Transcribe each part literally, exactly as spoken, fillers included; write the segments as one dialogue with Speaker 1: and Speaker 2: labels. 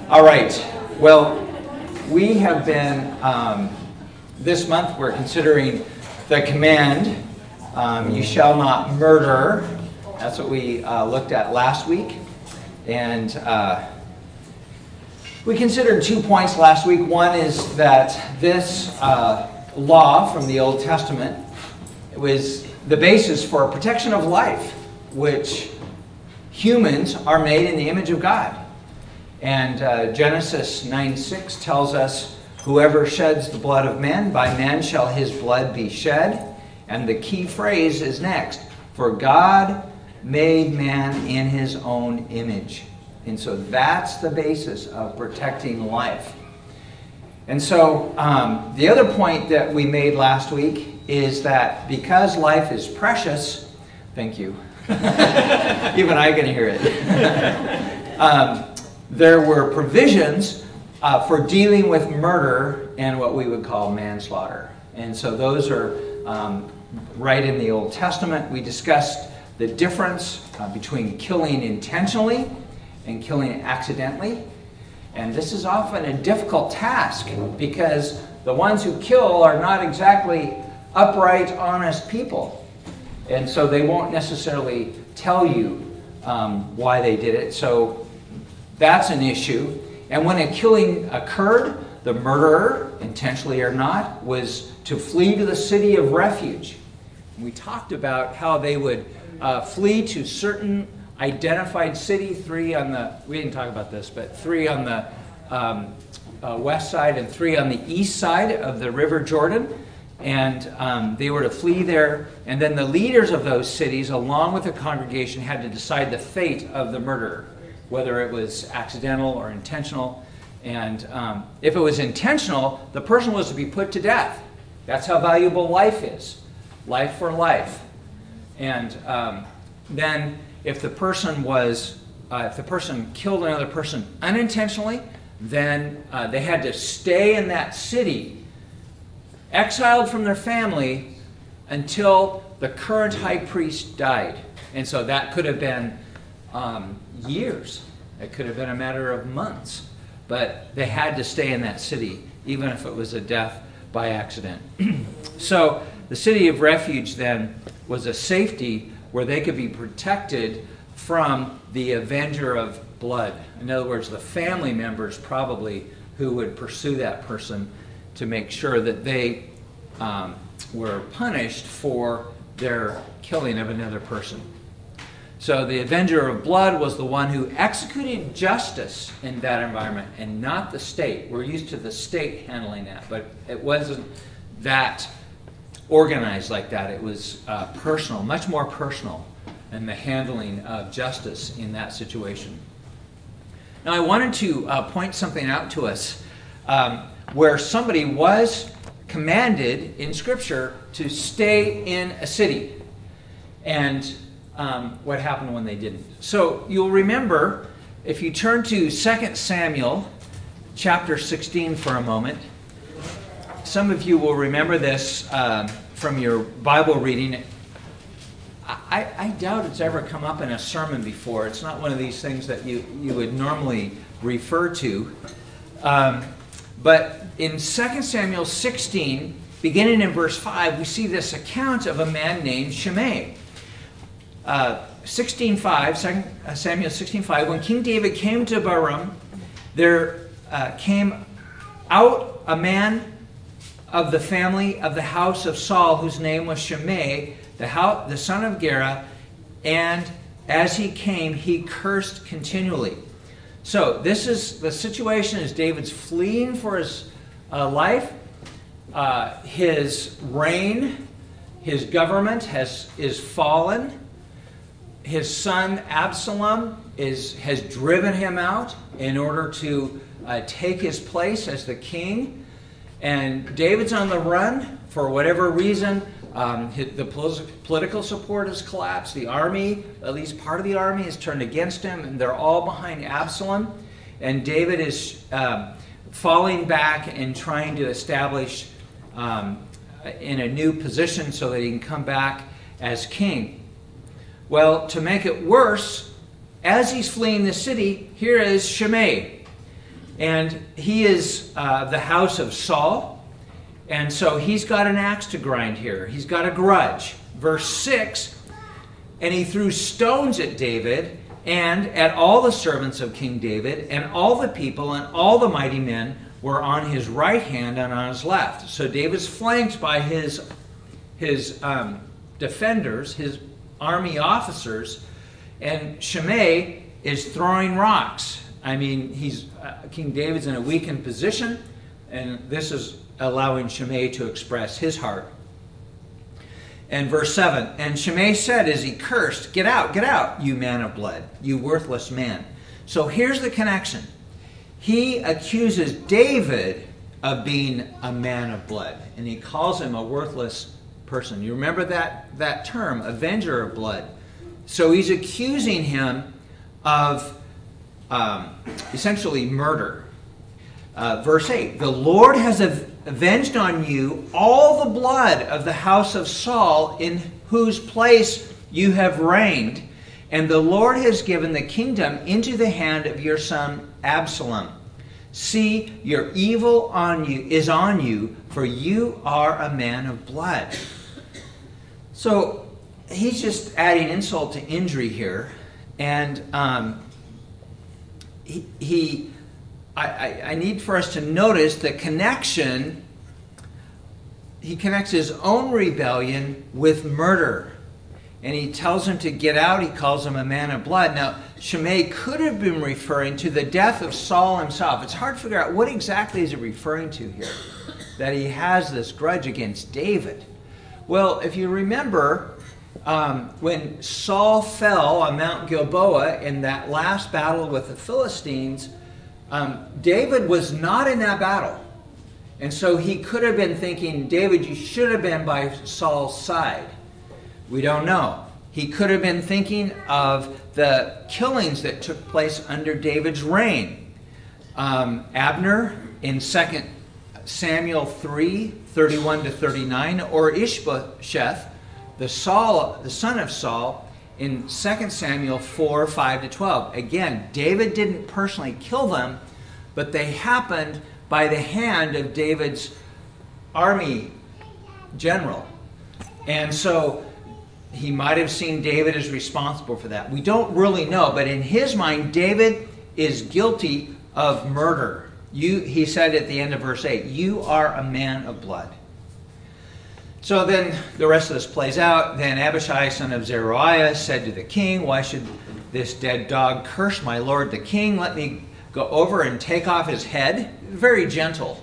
Speaker 1: All right. Well, we have been, um, this month we're considering the command, um, you shall not murder. That's what we uh, looked at last week. And uh, we considered two points last week. One is that this uh, law from the Old Testament was the basis for protection of life, which humans are made in the image of God. And uh, Genesis nine six tells us, whoever sheds the blood of men, by man shall his blood be shed. And the key phrase is next, for God made man in his own image. And so that's the basis of protecting life. And so um, the other point that we made last week is that because life is precious, thank you, even I can hear it, um, there were provisions uh, for dealing with murder and what we would call manslaughter. And so those are um, right in the Old Testament. We discussed the difference uh, between killing intentionally and killing accidentally. And this is often a difficult task because the ones who kill are not exactly upright, honest people. And so they won't necessarily tell you um, why they did it. So that's an issue. And when a killing occurred, the murderer, intentionally or not, was to flee to the city of refuge. We talked about how they would uh, flee to certain identified city, three on the, we didn't talk about this, but three on the um, uh, west side and three on the east side of the River Jordan. And um, they were to flee there. And then the leaders of those cities, along with the congregation, had to decide the fate of the murderer, whether it was accidental or intentional. And um, if it was intentional, the person was to be put to death. That's how valuable life is. Life for life. And um, then if the person was, uh, if the person killed another person unintentionally, then uh, they had to stay in that city, exiled from their family, until the current high priest died. And so that could have been um, years. It could have been a matter of months. But they had to stay in that city, even if it was a death by accident. So the city of refuge then was a safety where they could be protected from the avenger of blood. In other words, the family members probably who would pursue that person to make sure that they um, were punished for their killing of another person. So the avenger of blood was the one who executed justice in that environment and not the state. We're used to the state handling that, but it wasn't that organized like that. It was uh, personal, much more personal in the handling of justice in that situation. Now I wanted to uh, point something out to us um, where somebody was commanded in Scripture to stay in a city. And um, what happened when they didn't. So you'll remember, if you turn to Second Samuel chapter sixteen for a moment, some of you will remember this um, from your Bible reading. I, I doubt it's ever come up in a sermon before. It's not one of these things that you, you would normally refer to. Um, but in Second Samuel sixteen, beginning in verse five, we see this account of a man named Shimei. Uh, sixteen five, Second Samuel sixteen five, when King David came to Baram, there uh, came out a man of the family of the house of Saul, whose name was Shimei, the, house, the son of Gera, and as he came, he cursed continually. So this is the situation is David's fleeing for his uh, life. Uh, his reign, his government has is fallen. His son Absalom is has driven him out in order to uh, take his place as the king. And David's on the run for whatever reason. Um, the political support has collapsed. The army, at least part of the army, is turned against him, and they're all behind Absalom. And David is uh, falling back and trying to establish um, in a new position so that he can come back as king. Well, to make it worse, as he's fleeing the city, here is Shimei. And he is uh, the house of Saul. And so he's got an axe to grind here. He's got a grudge. Verse six, and he threw stones at David and at all the servants of King David, and all the people and all the mighty men were on his right hand and on his left. So David's flanked by his, his um, defenders, his army officers, and Shimei is throwing rocks. I mean, he's uh, King David's in a weakened position, and this is allowing Shimei to express his heart. And verse seven, and Shimei said as he cursed, "Get out, get out, you man of blood, you worthless man." So here's the connection. He accuses David of being a man of blood, and he calls him a worthless person. You remember that, that term, avenger of blood. So he's accusing him of um, essentially murder. Uh, verse eight, the Lord has avenged on you all the blood of the house of Saul, in whose place you have reigned, and the Lord has given the kingdom into the hand of your son Absalom. See, your evil on you is on you, for you are a man of blood. So he's just adding insult to injury here, and um, he, he I, I, I need for us to notice the connection. He connects his own rebellion with murder. And he tells him to get out. He calls him a man of blood. Now, Shimei could have been referring to the death of Saul himself. It's hard to figure out what exactly is he referring to here, that he has this grudge against David. Well, if you remember, um, when Saul fell on Mount Gilboa in that last battle with the Philistines, um, David was not in that battle. And so he could have been thinking, David, you should have been by Saul's side. We don't know. He could have been thinking of the killings that took place under David's reign. Um, Abner in Second Samuel three, thirty-one to thirty-nine, or Ishbosheth, the Saul, the son of Saul, in Second Samuel four, five to twelve. Again, David didn't personally kill them, but they happened by the hand of David's army general. And so he might have seen David as responsible for that. We don't really know, but in his mind, David is guilty of murder. You, he said at the end of verse eight, you are a man of blood. So then the rest of this plays out. Then Abishai, son of Zeruiah, said to the king, why should this dead dog curse my lord the king? Let me go over and take off his head. Very gentle.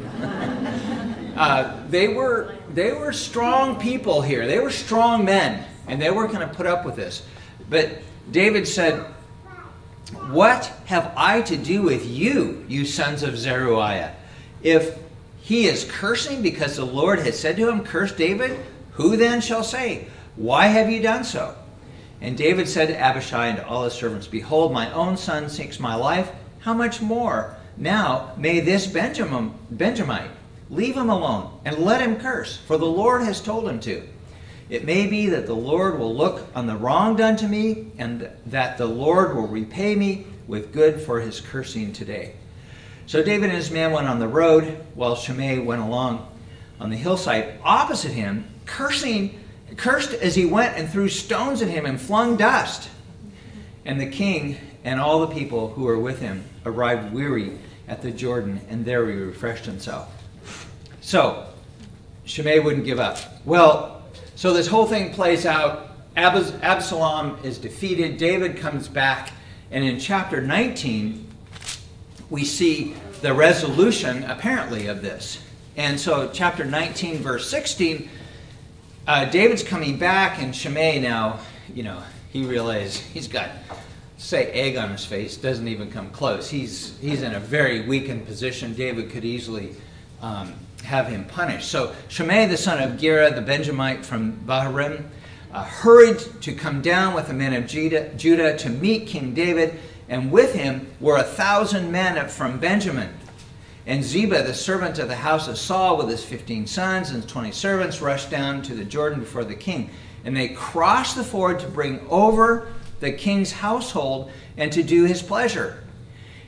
Speaker 1: uh, they were they were strong people here. They were strong men, and they weren't going to put up with this. But David said, what have I to do with you, you sons of Zeruiah? If he is cursing because the Lord has said to him, curse David, who then shall say, why have you done so? And David said to Abishai and to all his servants, behold, my own son seeks my life. How much more now may this Benjamin, Benjamite leave him alone and let him curse, for the Lord has told him to. It may be that the Lord will look on the wrong done to me, and that the Lord will repay me with good for his cursing today. So David and his men went on the road, while Shimei went along on the hillside opposite him, cursing, cursed as he went, and threw stones at him and flung dust. And the king and all the people who were with him arrived weary at the Jordan, and there he refreshed himself. So Shimei wouldn't give up. Well, so this whole thing plays out. Ab- Absalom is defeated. David comes back. And in chapter nineteen, we see the resolution, apparently, of this. And so chapter nineteen, verse sixteen, uh, David's coming back, and Shimei now, you know, he realizes he's got, say, egg on his face, doesn't even come close. He's, he's in a very weakened position. David could easily um, have him punished. So Shimei, the son of Gera, the Benjamite from Bahurim, uh, hurried to come down with the men of Judah, Judah to meet King David, and with him were a thousand men from Benjamin. And Ziba, the servant of the house of Saul, with his fifteen sons and twenty servants, rushed down to the Jordan before the king. And they crossed the ford to bring over the king's household and to do his pleasure.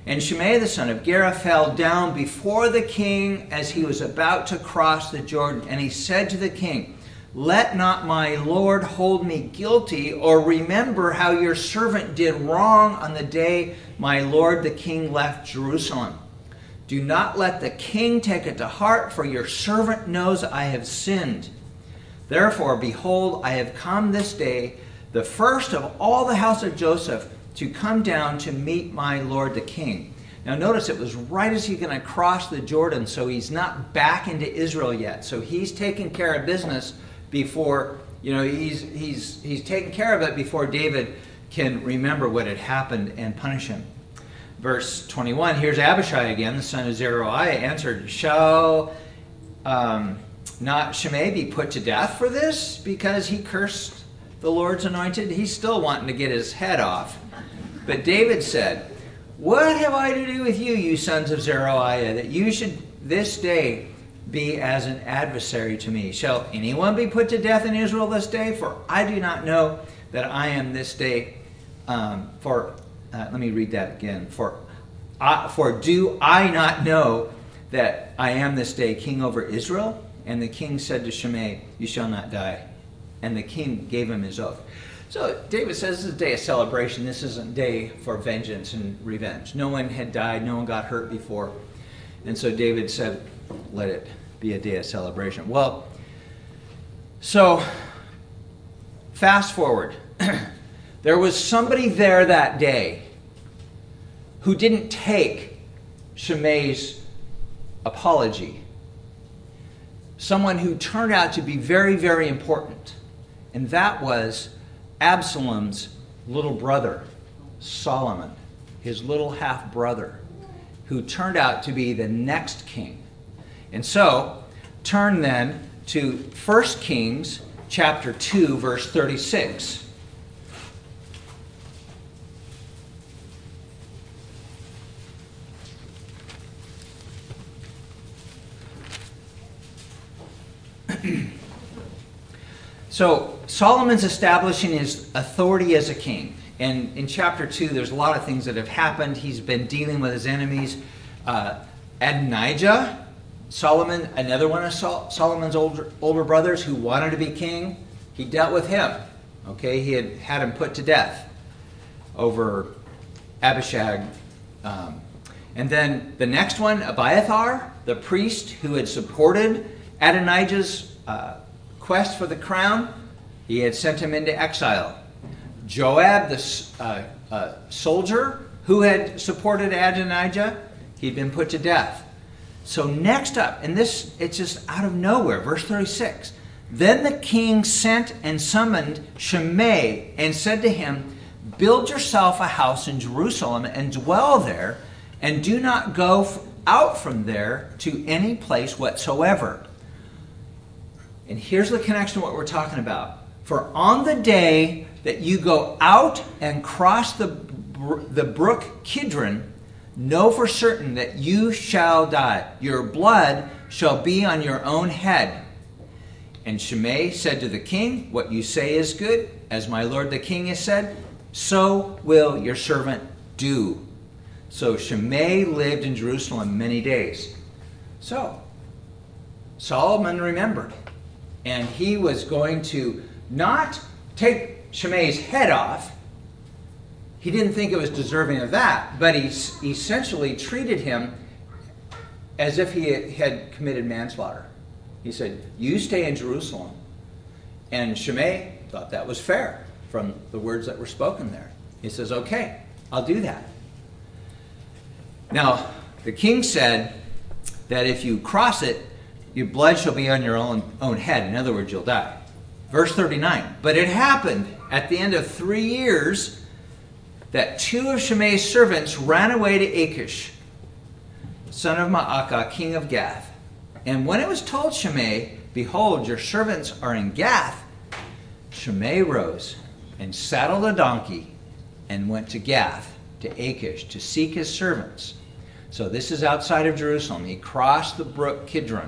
Speaker 1: And Shimei the son of Gera fell down before the king as he was about to cross the Jordan. And he said to the king, let not my lord hold me guilty, or remember how your servant did wrong on the day my lord the king left Jerusalem. Do not let the king take it to heart, for your servant knows I have sinned. Therefore, behold, I have come this day, the first of all the house of Joseph, to come down to meet my lord the king. Now notice it was right as he's going to cross the Jordan, so he's not back into Israel yet. So he's taking care of business before, you know, he's he's he's taking care of it before David can remember what had happened and punish him. Verse twenty-one, here's Abishai again, the son of Zeruiah, answered, shall um, not Shimei be put to death for this, because he cursed the Lord's anointed? He's still wanting to get his head off. But David said, what have I to do with you, you sons of Zeruiah, that you should this day be as an adversary to me? Shall anyone be put to death in Israel this day? For I do not know that I am this day, um, for, uh, let me read that again. For, uh, for do I not know that I am this day king over Israel? And the king said to Shimei, you shall not die. And the king gave him his oath. So David says this is a day of celebration. This isn't a day for vengeance and revenge. No one had died. No one got hurt before. And so David said, let it be a day of celebration. Well, so fast forward. There was somebody there that day who didn't take Shimei's apology. Someone who turned out to be very, very important. And that was Absalom's little brother, Solomon, his little half-brother, who turned out to be the next king. And so, turn then to First Kings chapter two, verse thirty-six. So Solomon's establishing his authority as a king. And in chapter two, there's a lot of things that have happened. He's been dealing with his enemies. Uh, Adonijah, Solomon, another one of Sol- Solomon's older, older brothers who wanted to be king, he dealt with him. Okay, he had had him put to death over Abishag. Um, and then the next one, Abiathar, the priest who had supported Adonijah's uh, quest for the crown, he had sent him into exile. Joab, the uh, uh, soldier who had supported Adonijah, he'd been put to death. So next up, and this, it's just out of nowhere, verse thirty-six. Then the king sent and summoned Shimei and said to him, build yourself a house in Jerusalem and dwell there, and do not go out from there to any place whatsoever. And here's the connection to what we're talking about. For on the day that you go out and cross the, the brook Kidron, know for certain that you shall die. Your blood shall be on your own head. And Shimei said to the king, what you say is good. As my lord the king has said, so will your servant do. So Shimei lived in Jerusalem many days. So Solomon remembered. And he was going to not take Shimei's head off. He didn't think it was deserving of that, but he essentially treated him as if he had committed manslaughter. He said, you stay in Jerusalem. And Shimei thought that was fair from the words that were spoken there. He says, okay, I'll do that. Now, the king said that if you cross it, your blood shall be on your own, own head. In other words, you'll die. Verse thirty-nine. But it happened at the end of three years that two of Shimei's servants ran away to Achish, son of Maacah, king of Gath. And when it was told Shimei, behold, your servants are in Gath, Shimei rose and saddled a donkey and went to Gath, to Achish, to seek his servants. So this is outside of Jerusalem. He crossed the brook Kidron.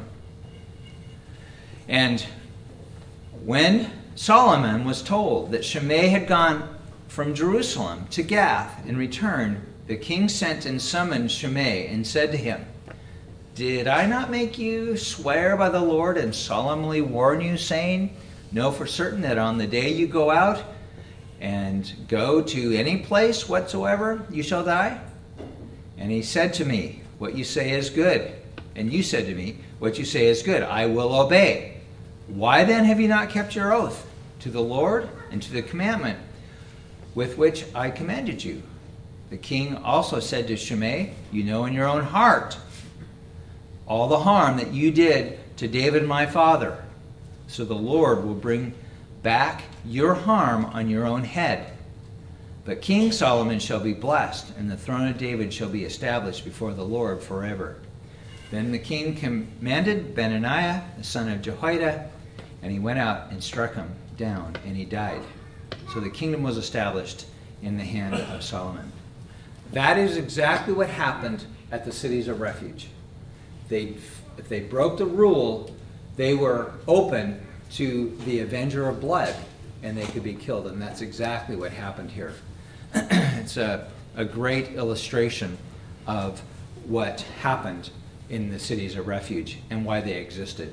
Speaker 1: And when Solomon was told that Shimei had gone from Jerusalem to Gath and returned, the king sent and summoned Shimei and said to him, "Did I not make you swear by the Lord and solemnly warn you, saying, know for certain that on the day you go out and go to any place whatsoever, you shall die?" And he said to me, "What you say is good." And you said to me, "What you say is good. I will obey. Why then have you not kept your oath to the Lord and to the commandment with which I commanded you?" The king also said to Shimei, "You know in your own heart all the harm that you did to David my father. So the Lord will bring back your harm on your own head. But King Solomon shall be blessed, and the throne of David shall be established before the Lord forever." Then the king commanded Benaiah, the son of Jehoiada, and he went out and struck him down, and he died. So the kingdom was established in the hand of Solomon. That is exactly what happened at the cities of refuge. They, if they broke the rule, they were open to the avenger of blood, and they could be killed. And that's exactly what happened here. It's a, a great illustration of what happened in the cities of refuge and why they existed.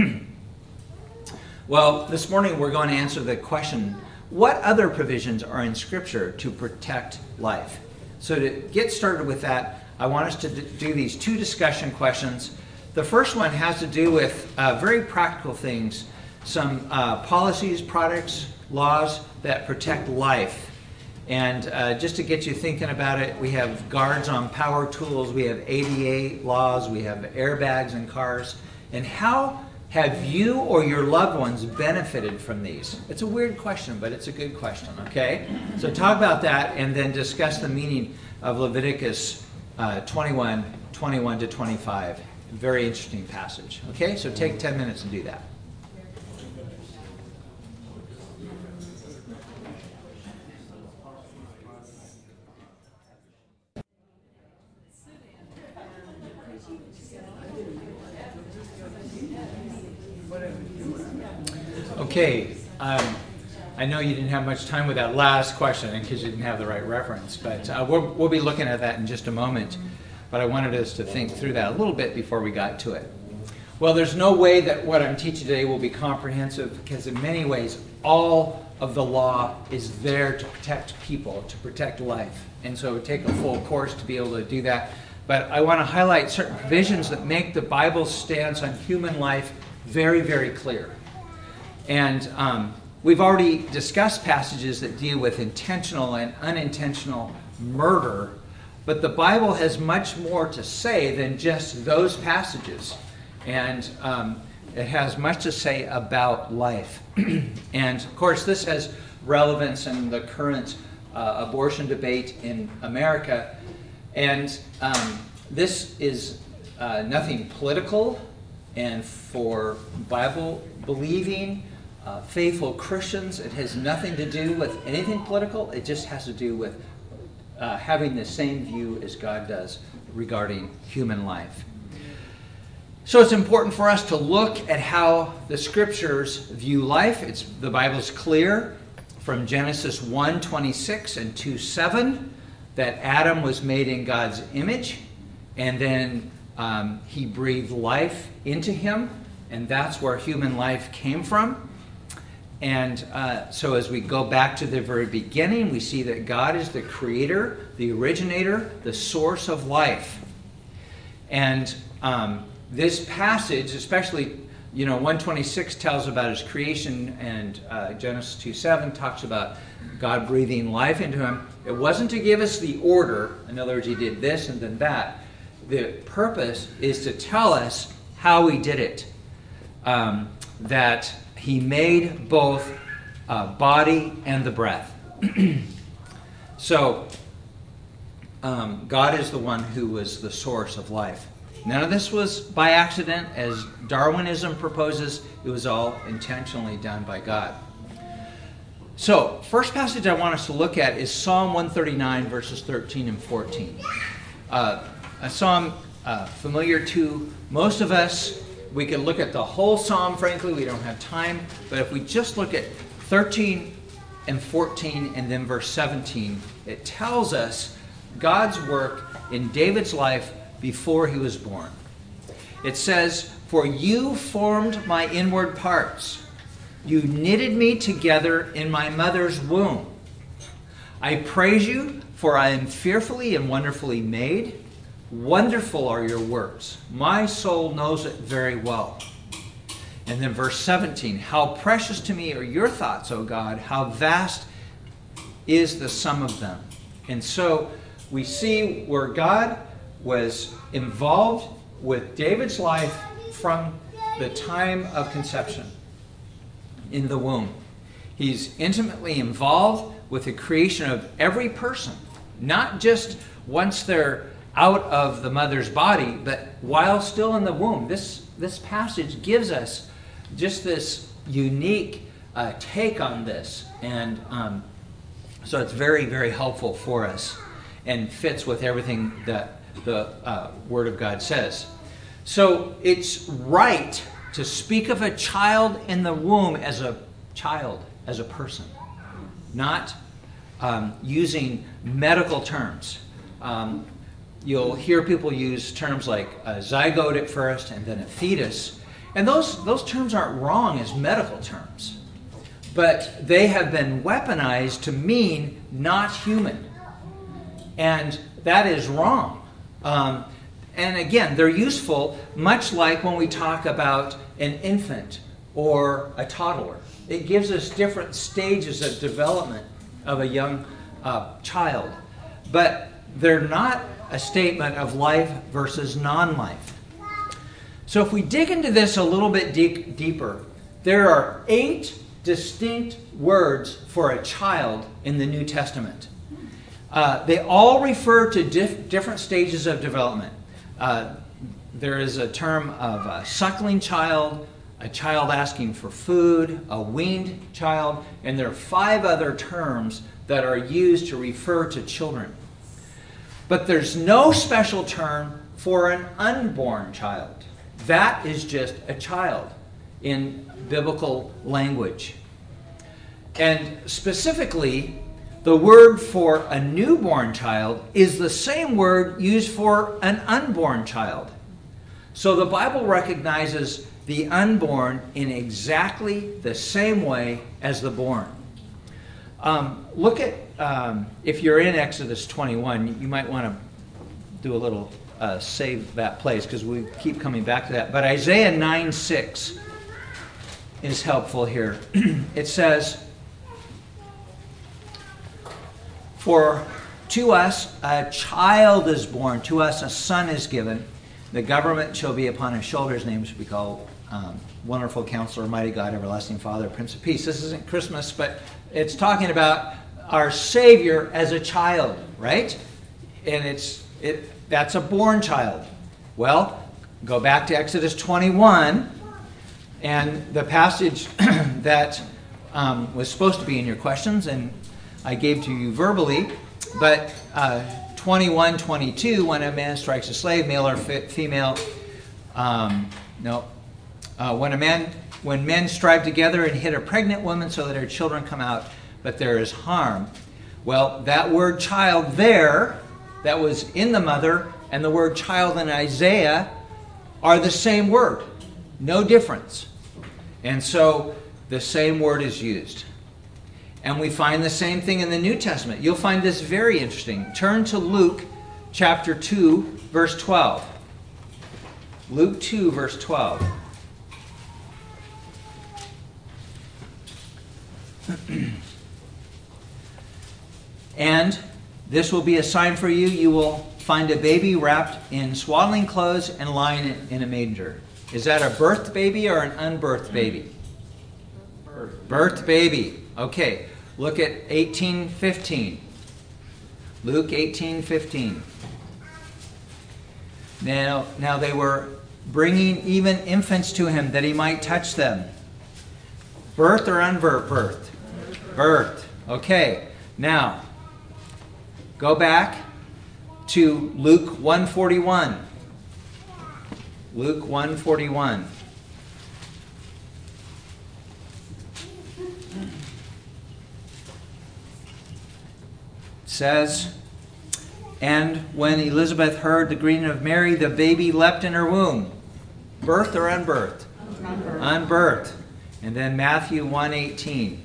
Speaker 1: Well, this morning we're going to answer the question, what other provisions are in Scripture to protect life? So to get started with that, I want us to do these two discussion questions. The first one has to do with uh, very practical things, some uh, policies, products, laws that protect life. And uh, just to get you thinking about it, we have guards on power tools, we have A D A laws, we have airbags in cars. And how have you or your loved ones benefited from these? It's a weird question, but it's a good question, okay? So talk about that and then discuss the meaning of Leviticus uh, twenty-one, twenty-one to twenty-five. Very interesting passage, okay? So take ten minutes and do that. Okay, um, I know you didn't have much time with that last question because you didn't have the right reference, but uh, we'll, we'll be looking at that in just a moment. But I wanted us to think through that a little bit before we got to it. Well, there's no way that what I'm teaching today will be comprehensive because in many ways all of the law is there to protect people, to protect life. And so it would take a full course to be able to do that. But I want to highlight certain provisions that make the Bible's stance on human life very, very clear. And um, we've already discussed passages that deal with intentional and unintentional murder, but the Bible has much more to say than just those passages. And um, it has much to say about life. And of course, this has relevance in the current uh, abortion debate in America. And um, this is uh, nothing political, and for Bible-believing, Uh, faithful Christians, it has nothing to do with anything political. It just has to do with uh, having the same view as God does regarding human life. So it's important for us to look at how the Scriptures view life. It's, the Bible's clear from Genesis one twenty-six and two seven that Adam was made in God's image, and then um, he breathed life into him, and that's where human life came from. And uh, so as we go back to the very beginning, we see that God is the creator, the originator, the source of life. And um, this passage, especially, you know, one twenty-six tells about his creation, and uh, Genesis two seven talks about God breathing life into him. It wasn't to give us the order. In other words, he did this and then that. The purpose is to tell us how he did it. Um, that he made both uh, body and the breath. So, um, God is the one who was the source of life. None of this was by accident, as Darwinism proposes. It was all intentionally done by God. So, first passage I want us to look at is Psalm one thirty-nine, verses thirteen and fourteen. Uh, a psalm uh, familiar to most of us. We could look at the whole psalm, frankly, we don't have time. But if we just look at thirteen and fourteen and then verse seventeen, it tells us God's work in David's life before he was born. It says, "For you formed my inward parts. You knitted me together in my mother's womb. I praise you, for I am fearfully and wonderfully made. Wonderful are your works. My soul knows it very well." And then verse seventeen, "How precious to me are your thoughts, O God. How vast is the sum of them." And so we see where God was involved with David's life from the time of conception in the womb. He's intimately involved with the creation of every person, not just once they're out of the mother's body, but while still in the womb. This, this passage gives us just this unique uh, take on this. And um, so it's very, very helpful for us and fits with everything that the uh, Word of God says. So it's right to speak of a child in the womb as a child, as a person, not um, using medical terms. Um, you'll hear people use terms like a zygote at first and then a fetus. And those, those terms aren't wrong as medical terms, but they have been weaponized to mean not human. And that is wrong. Um, and again, they're useful much like when we talk about an infant or a toddler. It gives us different stages of development of a young uh, child. But they're not a statement of life versus non-life. So if we dig into this a little bit deep, deeper, there are eight distinct words for a child in the New Testament. Uh, they all refer to dif- different stages of development. Uh, there is a term of a suckling child, a child asking for food, a weaned child, and there are five other terms that are used to refer to children. But there's no special term for an unborn child. That is just a child in biblical language. And specifically, the word for a newborn child is the same word used for an unborn child. So the Bible recognizes the unborn in exactly the same way as the born. Um, look at, um, if you're in Exodus twenty-one, you might want to do a little uh, save that place because we keep coming back to that. But Isaiah nine six is helpful here. It says, "For to us a child is born, to us a son is given. The government shall be upon his shoulders. His name shall be called um, Wonderful Counselor, Mighty God, Everlasting Father, Prince of Peace." This isn't Christmas, but it's talking about our Savior as a child, right? And it's it that's a born child. Well, go back to Exodus twenty-one, and the passage that um, was supposed to be in your questions, and I gave to you verbally, but uh, twenty-one twenty-two, when a man strikes a slave, male or fi- female, um, no, uh, when a man, when men strive together and hit a pregnant woman so that her children come out, but there is harm. Well, that word child there, that was in the mother, and the word child in Isaiah are the same word, no difference. And so the same word is used. And we find the same thing in the New Testament. You'll find this very interesting. Turn to Luke chapter two, verse twelve. Luke two, verse twelve. "And this will be a sign for you. You will find a baby wrapped in swaddling clothes and lying in a manger." Is that a birthed baby or an unbirthed baby? Birth. Birthed baby. Okay. Look at eighteen fifteen. Luke eighteen fifteen. Now, now they were bringing even infants to him that he might touch them. Birth or unbirthed? Birth. Birth. Okay. Now, go back to Luke one forty-one. Luke one forty-one. Says, And when Elizabeth heard the greeting of Mary, the baby leapt in her womb. Birthed or unbirthed? Unbirthed. Unbirthed. And then Matthew one eighteen.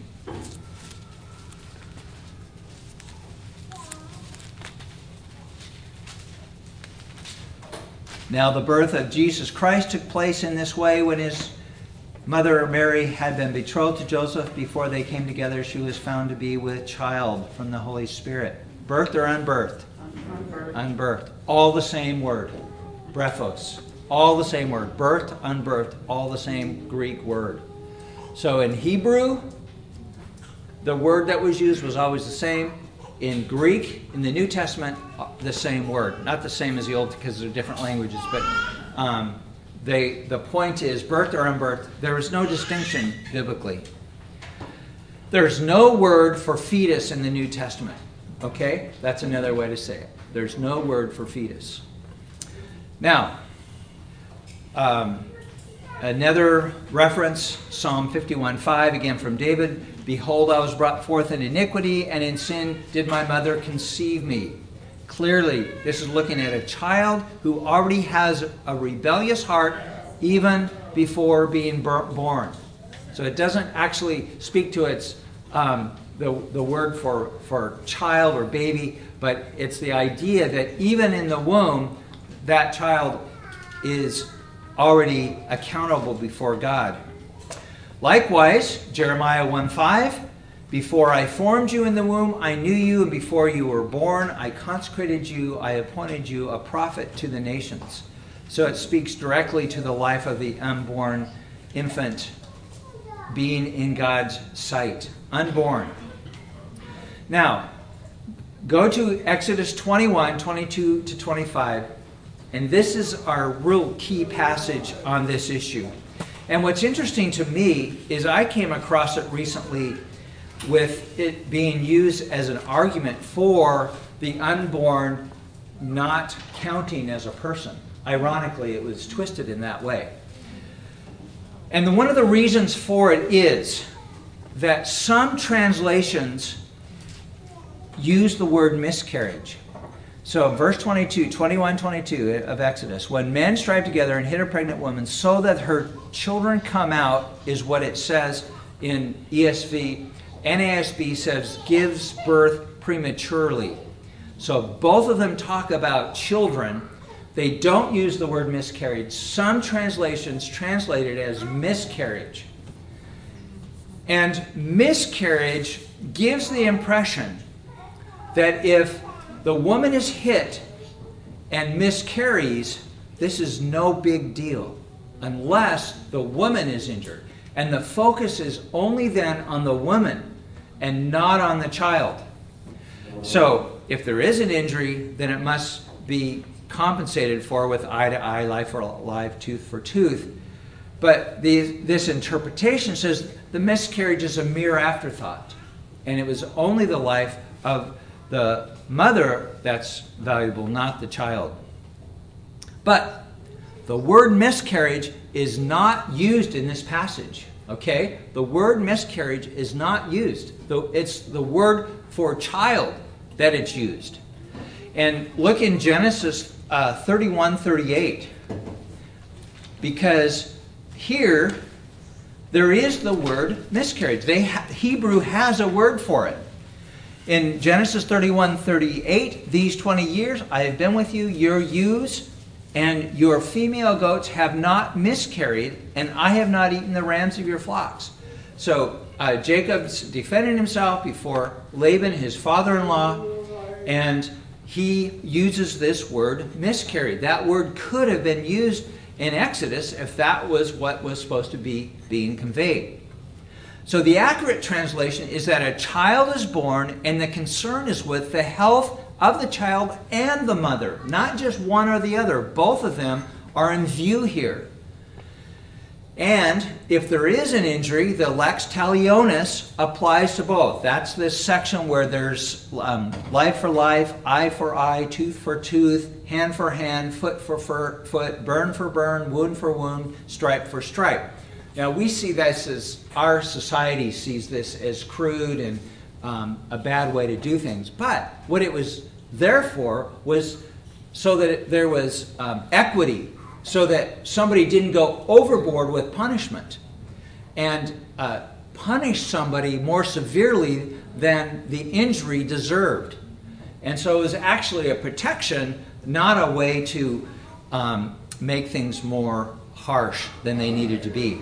Speaker 1: Now the birth of Jesus Christ took place in this way: when his mother Mary had been betrothed to Joseph, before they came together, she was found to be with child from the Holy Spirit. Birthed or unbirthed? Unbirthed. Unbirthed. All the same word. Brephos. All the same word. Birthed, unbirthed, all the same Greek word. So in Hebrew, the word that was used was always the same. In Greek, in the New Testament, the same word. Not the same as the Old, because they're different languages, but um, they, the point is, birthed or unbirthed, there is no distinction biblically. There's no word for fetus in the New Testament. Okay? That's another way to say it. There's no word for fetus. Now, um, another reference, Psalm fifty-one five, again from David. Behold, I was brought forth in iniquity, and in sin did my mother conceive me. Clearly, this is looking at a child who already has a rebellious heart even before being born. So it doesn't actually speak to its um, the, the word for, for child or baby, but it's the idea that even in the womb, that child is already accountable before God. Likewise, Jeremiah one five, before I formed you in the womb, I knew you, and before you were born, I consecrated you, I appointed you a prophet to the nations. So it speaks directly to the life of the unborn infant being in God's sight. Unborn. Now, go to Exodus twenty-one, twenty-two to twenty-five, and this is our real key passage on this issue. And what's interesting to me is I came across it recently with it being used as an argument for the unborn not counting as a person. Ironically, it was twisted in that way. And the, one of the reasons for it is that some translations use the word miscarriage. So verse twenty-two, twenty-one, twenty-two of Exodus, when men strive together and hit a pregnant woman so that her children come out, is what it says in E S V. N A S B says gives birth prematurely. So both of them talk about children. They don't use the word miscarriage. Some translations translate it as miscarriage. And miscarriage gives the impression that if the woman is hit and miscarries, this is no big deal unless the woman is injured. And the focus is only then on the woman and not on the child. So if there is an injury, then it must be compensated for with eye to eye, life for life, tooth for tooth. But the, this interpretation says the miscarriage is a mere afterthought. And it was only the life of the mother that's valuable, not the child. But the word miscarriage is not used in this passage. Okay? The word miscarriage is not used. It's the word for child that it's used. And look in Genesis uh, thirty-one thirty-eight. Because here, there is the word miscarriage. They ha- Hebrew has a word for it. In Genesis thirty-one thirty-eight, these twenty years I have been with you, your ewes and your female goats have not miscarried, and I have not eaten the rams of your flocks. So uh, Jacob's defending himself before Laban, his father-in-law, and he uses this word miscarried. That word could have been used in Exodus if that was what was supposed to be being conveyed. So the accurate translation is that a child is born and the concern is with the health of the child and the mother, not just one or the other. Both of them are in view here. And if there is an injury, the lex talionis applies to both. That's this section where there's um, life for life, eye for eye, tooth for tooth, hand for hand, foot for foot, burn for burn, wound for wound, stripe for stripe. Now we see this as, our society sees this as crude and um, a bad way to do things. But what it was therefore, was so that there was um, equity, so that somebody didn't go overboard with punishment and uh, punish somebody more severely than the injury deserved. And so it was actually a protection, not a way to um, make things more harsh than they needed to be.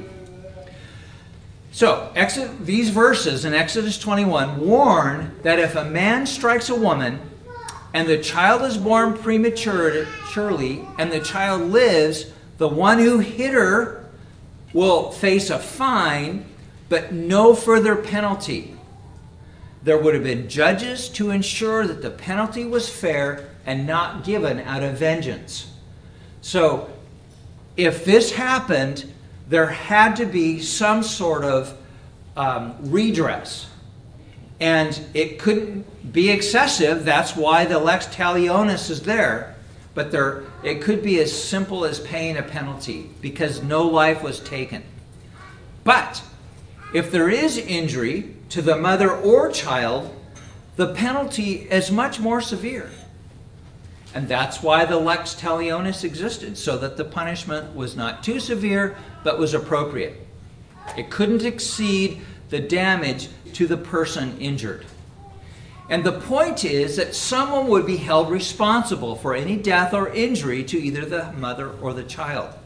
Speaker 1: So, Exodus, these verses in Exodus twenty-one warn that if a man strikes a woman and the child is born prematurely and the child lives, the one who hit her will face a fine, but no further penalty. There would have been judges to ensure that the penalty was fair and not given out of vengeance. So, if this happened, there had to be some sort of um, redress. And it couldn't be excessive. That's why the lex talionis is there. But there, it could be as simple as paying a penalty because no life was taken. But if there is injury to the mother or child, the penalty is much more severe. And that's why the lex talionis existed, so that the punishment was not too severe, but was appropriate. It couldn't exceed the damage to the person injured. And the point is that someone would be held responsible for any death or injury to either the mother or the child.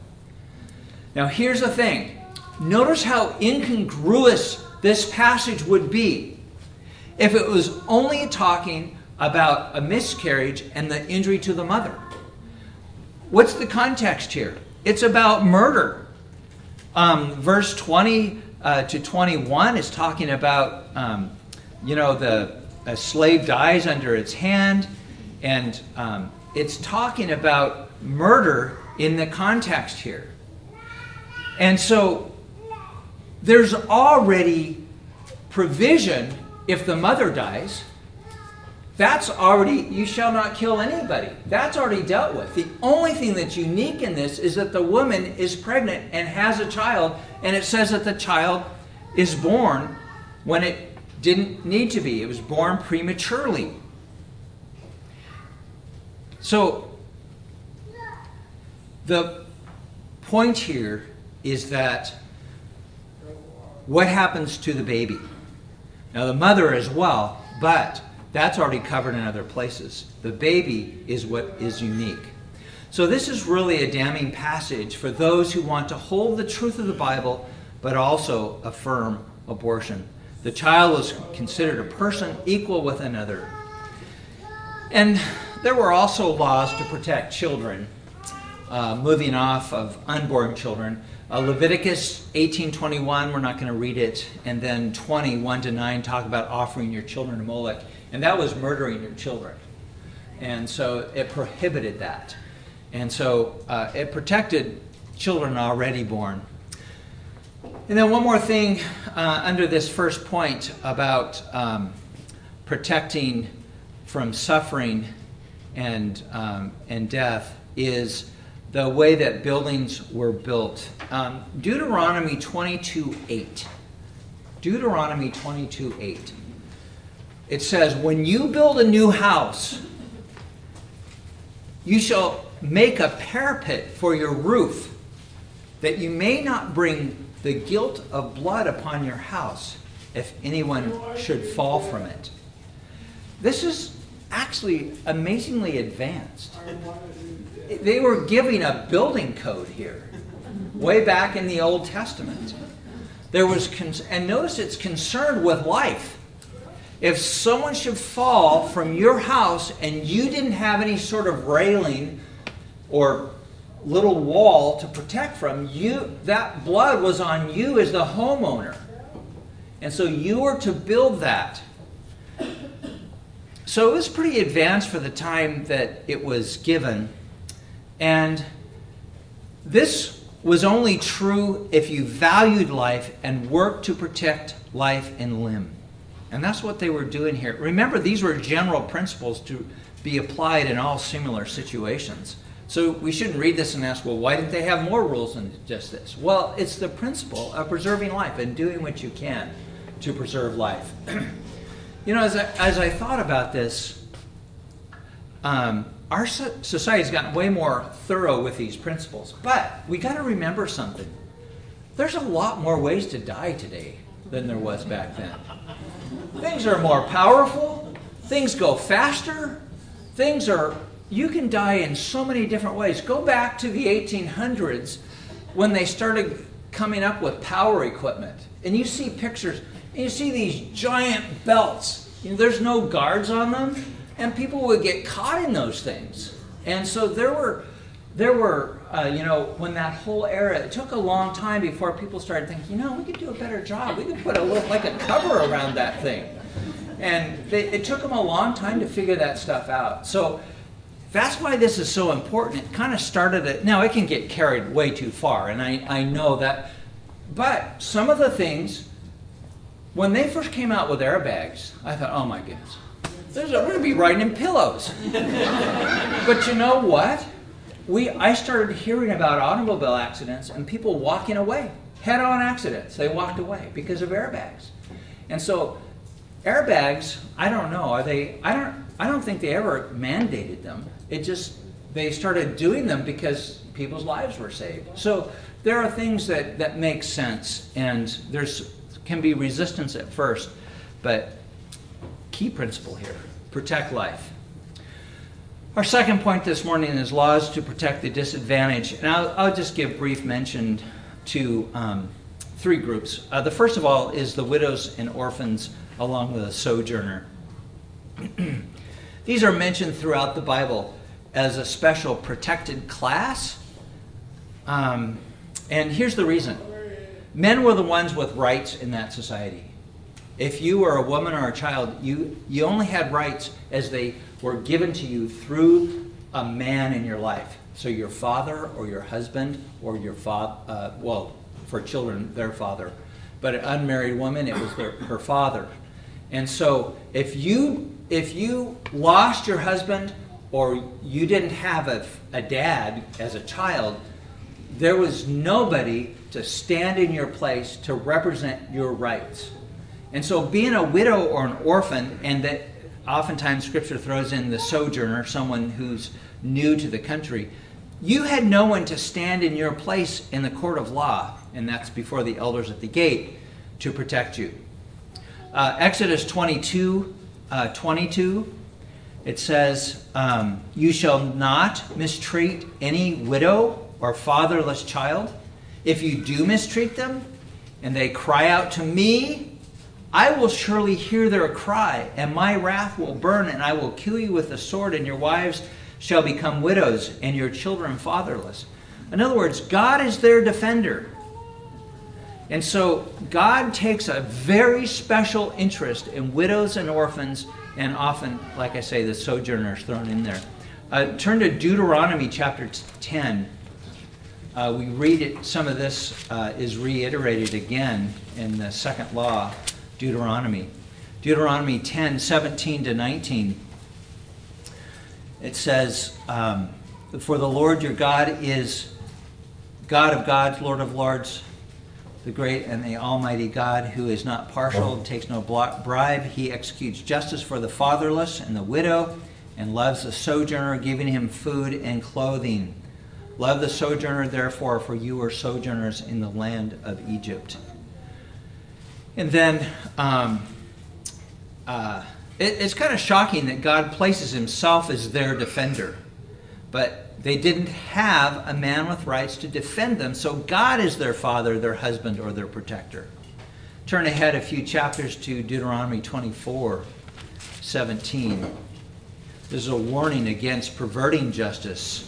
Speaker 1: Now here's the thing. Notice how incongruous this passage would be if it was only talking about a miscarriage and the injury to the mother. What's the context here? It's about murder. Um, verse twenty uh, to twenty-one is talking about, um, you know, the a slave dies under its hand, and um, it's talking about murder in the context here. And so there's already provision if the mother dies. That's already, you shall not kill anybody. That's already dealt with. The only thing that's unique in this is that the woman is pregnant and has a child, and it says that the child is born when it didn't need to be. It was born prematurely. So, the point here is that what happens to the baby? Now, the mother as well, but that's already covered in other places. The baby is what is unique. So this is really a damning passage for those who want to hold the truth of the Bible, but also affirm abortion. The child was considered a person equal with another. And there were also laws to protect children, uh, moving off of unborn children. Uh, Leviticus eighteen twenty-one, we're not going to read it, and then twenty, one to nine, talk about offering your children to Molech. And that was murdering your children. And so it prohibited that. And so uh, it protected children already born. And then one more thing uh, under this first point about um, protecting from suffering and, um, and death is the way that buildings were built. Um, Deuteronomy twenty-two eight. Deuteronomy twenty-two eight. It says, when you build a new house, you shall make a parapet for your roof, that you may not bring the guilt of blood upon your house if anyone should fall from it. This is actually amazingly advanced. They were giving a building code here, way back in the Old Testament. There was, con- and notice it's concerned with life. If someone should fall from your house and you didn't have any sort of railing or little wall to protect from, you, that blood was on you as the homeowner. And so you were to build that. So it was pretty advanced for the time that it was given. And this was only true if you valued life and worked to protect life and limb. And that's what they were doing here. Remember, these were general principles to be applied in all similar situations. So we shouldn't read this and ask, well, why didn't they have more rules than just this? Well, it's the principle of preserving life and doing what you can to preserve life. You know, as I, as I thought about this, um, our so- society's gotten way more thorough with these principles. But we got to remember something. There's a lot more ways to die today than there was back then. Things are more powerful. Things go faster. Things are, you can die in so many different ways. Go back to the eighteen hundreds when they started coming up with power equipment. And you see pictures, and you see these giant belts. You know, there's no guards on them, and people would get caught in those things. And so there were, there were, uh, you know, when that whole era, it took a long time before people started thinking, you know, we could do a better job. We could put a little, like a cover around that thing. And they, it took them a long time to figure that stuff out. So that's why this is so important. It kind of started it. Now, it can get carried way too far, and I, I know that. But some of the things, when they first came out with airbags, I thought, oh my goodness, there's a, we're going to be riding in pillows. But you know what? We I started hearing about automobile accidents and people walking away, head-on accidents. They walked away because of airbags. And so airbags, I don't know, are they, I don't, I don't think they ever mandated them. It just, they started doing them because people's lives were saved. So there are things that, that make sense, and there's can be resistance at first, but key principle here, protect life. Our second point this morning is laws to protect the disadvantaged. And I'll, I'll just give brief mention to um, three groups. Uh, the first of all is the widows and orphans along with a sojourner. These are mentioned throughout the Bible as a special protected class. Um, and here's the reason. Men were the ones with rights in that society. If you were a woman or a child, you, you only had rights as they were given to you through a man in your life. So your father or your husband or your father, uh, well, for children, their father. But an unmarried woman, it was their, her father. And so if you if you lost your husband or you didn't have a, a dad as a child, there was nobody to stand in your place to represent your rights. And so being a widow or an orphan, and that oftentimes Scripture throws in the sojourner, someone who's new to the country, you had no one to stand in your place in the court of law, and that's before the elders at the gate, to protect you. Uh, Exodus twenty-two, uh, twenty-two, it says, um, you shall not mistreat any widow or fatherless child. If you do mistreat them, and they cry out to me, I will surely hear their cry, and my wrath will burn, and I will kill you with the sword, and your wives shall become widows, and your children fatherless. In other words, God is their defender. And so God takes a very special interest in widows and orphans, and often, like I say, the sojourners thrown in there. Uh, turn to Deuteronomy chapter ten. Uh, we read it, some of this uh, is reiterated again in the second law, Deuteronomy. Deuteronomy ten, seventeen to nineteen. It says, um, for the Lord your God is God of gods, Lord of lords, the great and the almighty God, who is not partial and takes no bribe. He executes justice for the fatherless and the widow, and loves the sojourner, giving him food and clothing. Love the sojourner, therefore, for you are sojourners in the land of Egypt. And then um, uh, it, it's kind of shocking that God places himself as their defender. But they didn't have a man with rights to defend them, so God is their father, their husband, or their protector. Turn ahead a few chapters to Deuteronomy twenty-four, seventeen. This is a warning against perverting justice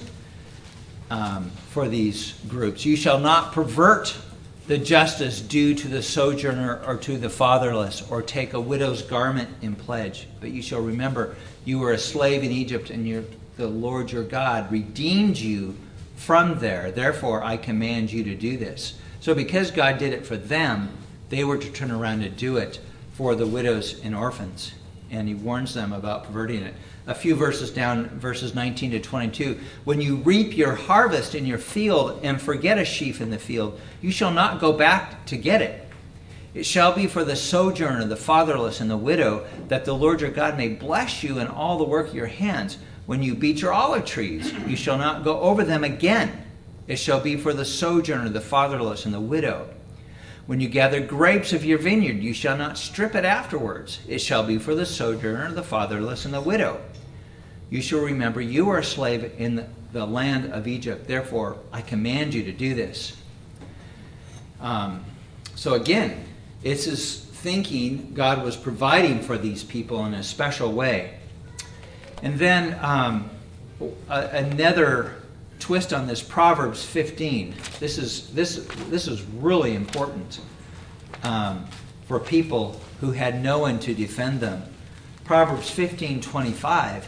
Speaker 1: um, for these groups. You shall not pervert the justice due to the sojourner or to the fatherless, or take a widow's garment in pledge. But you shall remember you were a slave in Egypt, and your, the Lord your God redeemed you from there. Therefore, I command you to do this. So because God did it for them, they were to turn around and do it for the widows and orphans. And he warns them about perverting it. A few verses down, verses nineteen to twenty-two. When you reap your harvest in your field and forget a sheaf in the field, you shall not go back to get it. It shall be for the sojourner, the fatherless, and the widow, that the Lord your God may bless you in all the work of your hands. When you beat your olive trees, you shall not go over them again. It shall be for the sojourner, the fatherless, and the widow. When you gather grapes of your vineyard, you shall not strip it afterwards. It shall be for the sojourner, the fatherless, and the widow. You shall remember you are a slave in the land of Egypt. Therefore, I command you to do this. Um, so again, it's his thinking God was providing for these people in a special way. And then um, a, another twist on this, Proverbs fifteen. This is this this is really important um, for people who had no one to defend them. Proverbs fifteen twenty-five.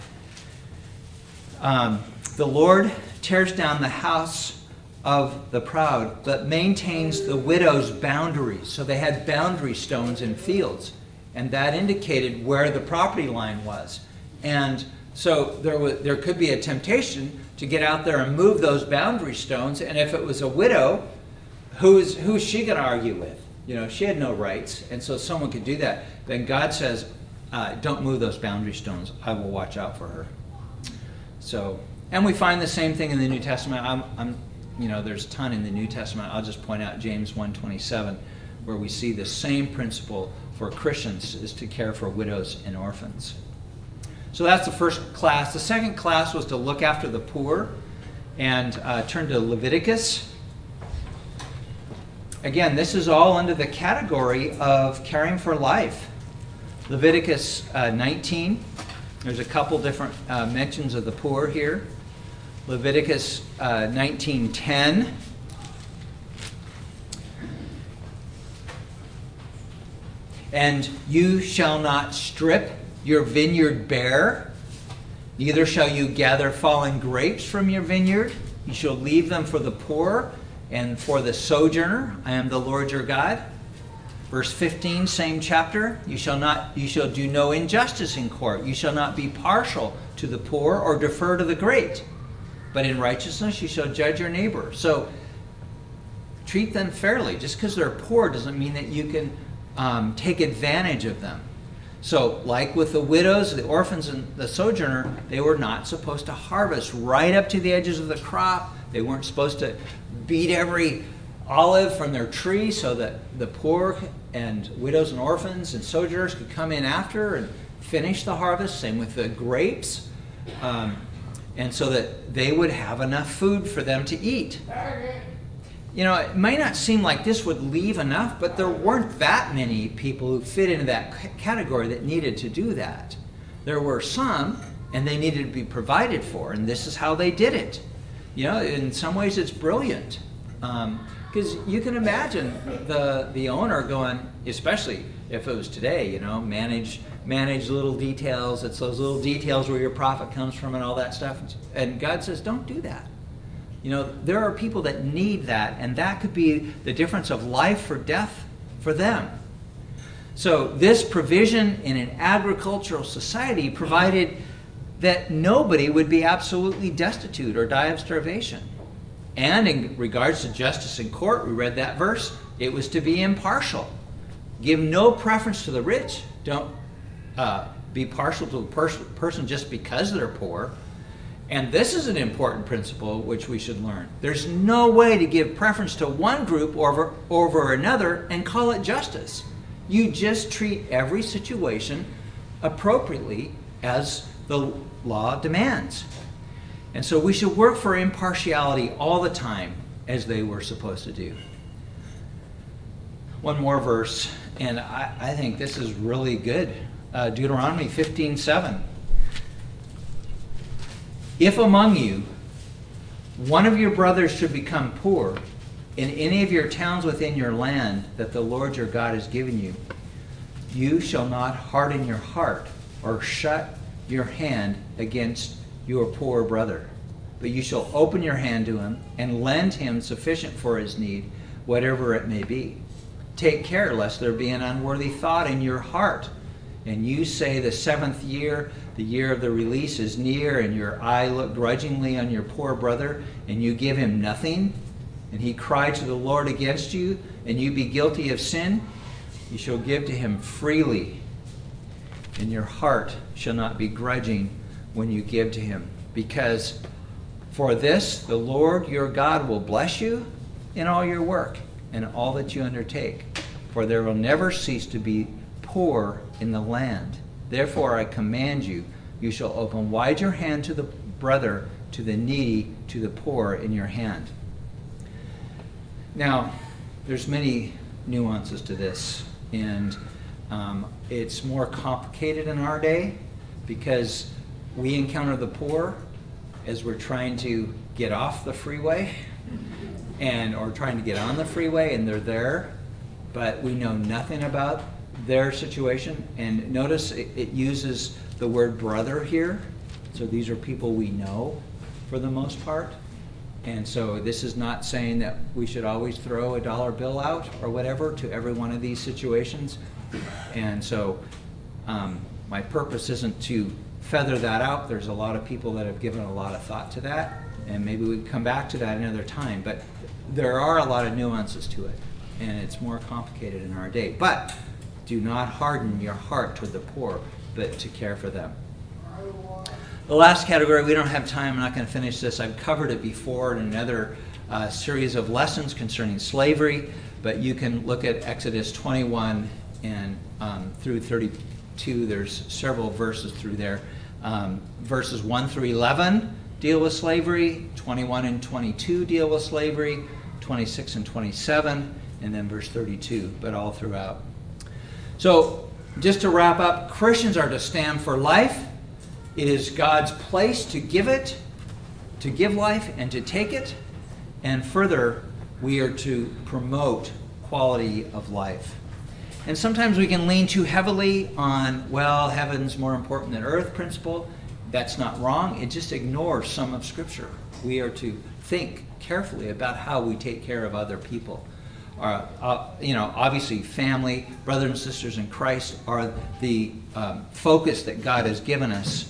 Speaker 1: Um, the Lord tears down the house of the proud, but maintains the widow's boundaries. So they had boundary stones in fields, and that indicated where the property line was. And so there was, there could be a temptation to get out there and move those boundary stones, and if it was a widow, who's who's she going to argue with? You know, she had no rights, and so someone could do that. Then God says, uh, don't move those boundary stones. I will watch out for her. So, and we find the same thing in the New Testament. I'm, I'm You know, there's a ton in the New Testament. I'll just point out James one twenty-seven, where we see the same principle for Christians is to care for widows and orphans. So that's the first class. The second class was to look after the poor, and uh, turn to Leviticus. Again, this is all under the category of caring for life. Leviticus uh, nineteen. There's a couple different uh, mentions of the poor here. Leviticus uh, nineteen ten. And you shall not strip your vineyard bare, neither shall you gather fallen grapes from your vineyard. You shall leave them for the poor and for the sojourner. I am the Lord your God. Verse fifteen, same chapter. You shall not, you shall do no injustice in court. You shall not be partial to the poor or defer to the great. But in righteousness you shall judge your neighbor. So treat them fairly. Just because they're poor doesn't mean that you can um, take advantage of them. So like with the widows, the orphans, and the sojourner, they were not supposed to harvest right up to the edges of the crop. They weren't supposed to beat every olive from their tree so that the poor and widows and orphans and sojourners could come in after and finish the harvest. Same with the grapes. Um, And so that they would have enough food for them to eat. You know, it may not seem like this would leave enough, but there weren't that many people who fit into that category that needed to do that. There were some, and they needed to be provided for, and this is how they did it. You know, in some ways it's brilliant. Because um, you can imagine the, the owner going, especially if it was today, you know, manage... manage little details. It's those little details where your profit comes from and all that stuff. And God says, don't do that. You know, there are people that need that, and that could be the difference of life or death for them. So this provision in an agricultural society provided that nobody would be absolutely destitute or die of starvation. And in regards to justice in court, we read that verse, it was to be impartial. Give no preference to the rich. Don't Uh, be partial to a pers- person just because they're poor. And this is an important principle which we should learn. There's no way to give preference to one group over, over another and call it justice. You just treat every situation appropriately as the law demands. And so we should work for impartiality all the time as they were supposed to do. One more verse, and I, I think this is really good. Uh, Deuteronomy fifteen seven. If among you one of your brothers should become poor in any of your towns within your land that the Lord your God has given you, you shall not harden your heart or shut your hand against your poor brother, but you shall open your hand to him and lend him sufficient for his need, whatever it may be. Take care lest there be an unworthy thought in your heart, and you say the seventh year, the year of the release is near, and your eye look grudgingly on your poor brother, and you give him nothing, and he cry to the Lord against you, and you be guilty of sin, you shall give to him freely, and your heart shall not be grudging when you give to him. Because for this, the Lord your God will bless you in all your work and all that you undertake. For there will never cease to be poor in the land. Therefore I command you, you shall open wide your hand to the brother, to the needy, to the poor in your hand. Now, there's many nuances to this, and um, it's more complicated in our day because we encounter the poor as we're trying to get off the freeway and or trying to get on the freeway, and they're there, but we know nothing about their situation. And notice it, it uses the word brother here. So these are people we know for the most part. And so this is not saying that we should always throw a dollar bill out or whatever to every one of these situations. And so um, my purpose isn't to feather that out. There's a lot of people that have given a lot of thought to that, and maybe we can come back to that another time. But there are a lot of nuances to it, and it's more complicated in our day. But do not harden your heart toward the poor, but to care for them. The last category, we don't have time, I'm not going to finish this. I've covered it before in another uh, series of lessons concerning slavery, but you can look at Exodus twenty-one and um, through thirty-two. There's several verses through there. Um, verses one through eleven deal with slavery, twenty-one and twenty-two deal with slavery, twenty-six and twenty-seven, and then verse thirty-two, but all throughout. So just to wrap up, Christians are to stand for life. It is God's place to give it, to give life and to take it. And further, we are to promote quality of life. And sometimes we can lean too heavily on, well, heaven's more important than earth principle. That's not wrong. It just ignores some of Scripture. We are to think carefully about how we take care of other people. Uh, uh, you know, obviously family, brothers and sisters in Christ are the um, focus that God has given us.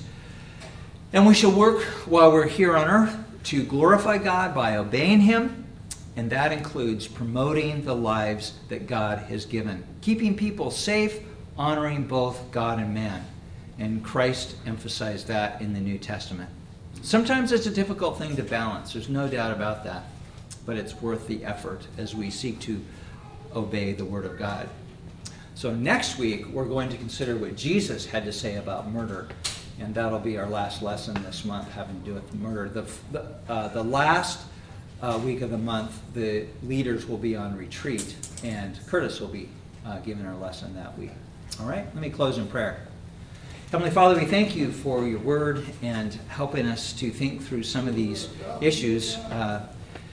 Speaker 1: And we shall work while we're here on earth to glorify God by obeying Him, and that includes promoting the lives that God has given, keeping people safe, honoring both God and man. And Christ emphasized that in the New Testament. Sometimes it's a difficult thing to balance, there's no doubt about that, but it's worth the effort as we seek to obey the Word of God. So next week, we're going to consider what Jesus had to say about murder. And that'll be our last lesson this month, having to do with murder. The, the, uh, the last uh, week of the month, the leaders will be on retreat, and Curtis will be uh, giving our lesson that week. All right, let me close in prayer. Heavenly Father, we thank you for your word and helping us to think through some of these issues. Uh,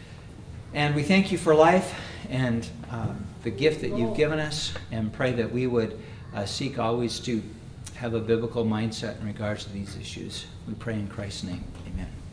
Speaker 1: and we thank you for life and um, the gift that you've given us, and pray that we would uh, seek always to have a biblical mindset in regards to these issues. We pray in Christ's name. Amen.